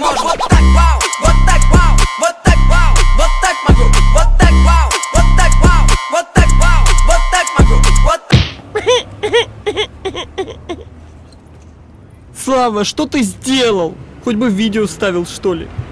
можешь. Вот так, вау, вот так, вау, вот так, вау, вот так могу. Вот так, вау, вот так, вау, вот так, вау, вот так могу. Вот. Слава, что ты сделал? Хоть бы видео ставил, что ли.